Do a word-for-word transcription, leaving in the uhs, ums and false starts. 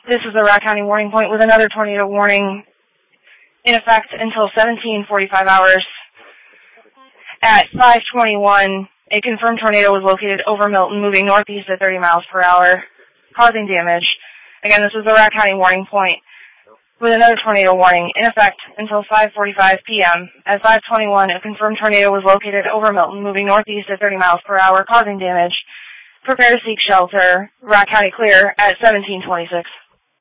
This is the Rock County warning point with another tornado warning in effect until seventeen forty-five hours. At five twenty-one, a confirmed tornado was located over Milton, moving northeast at thirty miles per hour, causing damage. Again, this is the Rock County warning point with another tornado warning in effect until five forty-five p.m. At five twenty-one, a confirmed tornado was located over Milton, moving northeast at thirty miles per hour, causing damage. Prepare to seek shelter. Rock County clear at seventeen twenty-six.